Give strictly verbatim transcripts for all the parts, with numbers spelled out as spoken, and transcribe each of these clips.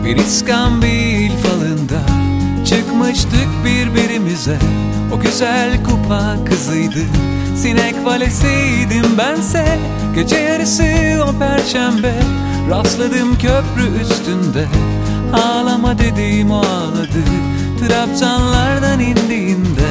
Bir iskambil falında çıkmıştık birbirimize. O güzel kupa kızıydı, sinek valesiydim bense. Gece yarısı o perşembe rastladım köprü üstünde. Ağlama dediğim o ağladı trabzanlardan indiğinde.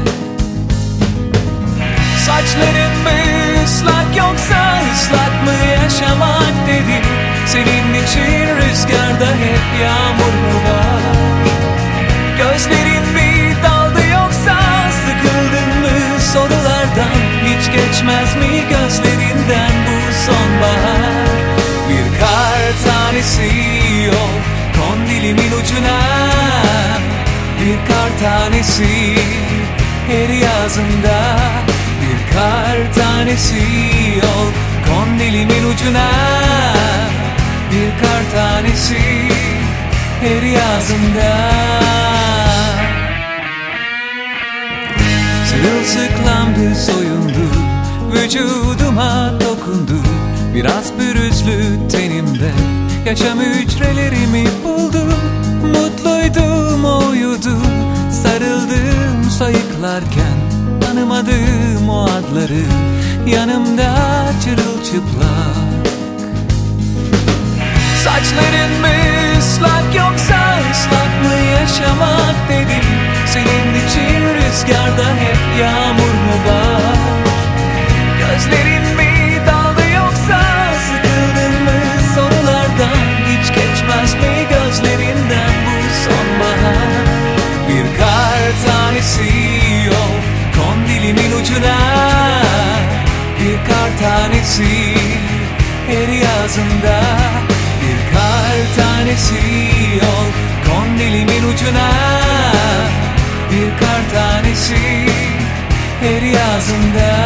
Saçların mı ıslak yoksa ıslak mı yaşamak dedim. Senin için rüzgarda hep yağmur mu var? Gözlerin mi daldı yoksa sıkıldın mı sorulardan? Hiç geçmez mi gözlerinden bu sonbahar? Bir kar tanesi yok kondilimin ucuna. Bir kar tanesi her yazında. Bir kar tanesi yok kondilimin ucuna. Bir kar tanesi her yazında. Sırılsıklamdı, soyundu, vücuduma dokundu. Biraz pürüzlü tenimde yaşam hücrelerimi buldum. Mutluydum, o uyudu, sarıldım sayıklarken. Tanımadığım o adları yanımda çırılçıplak. Saçların mı ıslak yoksa ıslak mı yaşamak dedim. Senin için rüzgarda hep yağmur mu var? Gözlerin mi daldı yoksa sıkıldın mı sorulardan? Hiç geçmez mi gözlerinden bu sonbahar? Bir kar tanesi yok kondilimin ucuna. Bir kar tanesi her yazında. Bir kar tanesi yok kondilimin ucuna. Bir kar tanesi her yazında.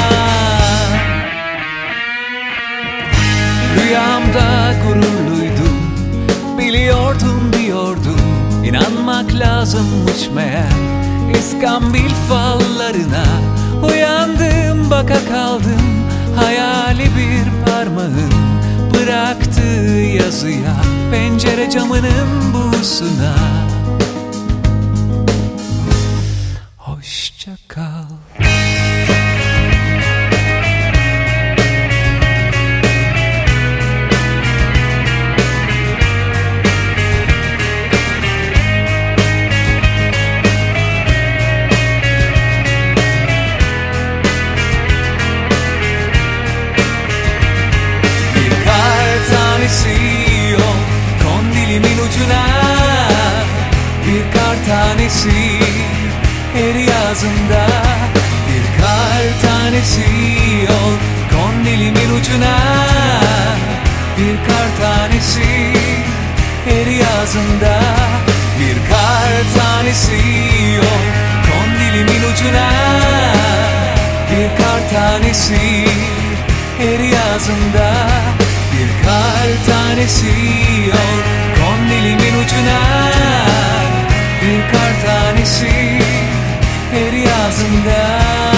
Rüyamda gururluydum, biliyordum diyordum. İnanmak lazımmış meğer İskambil fallarına. Uyandım, baka kaldım, hayali bir parmağın bıraktığı yazıya, pencere camının buğusuna. Hoşça kal. Yok kondilimin ucuna. Bir kar tanesi her yazında. Bir kar tanesi yok kondilimin ucuna. Bir kar tanesi her yazında. Bir kar tanesi yok kondilimin ucuna. Bir kar tanesi her yazında. Bir kar tanesi yok kondilimin ucuna. Bir kar tanesi her yazında.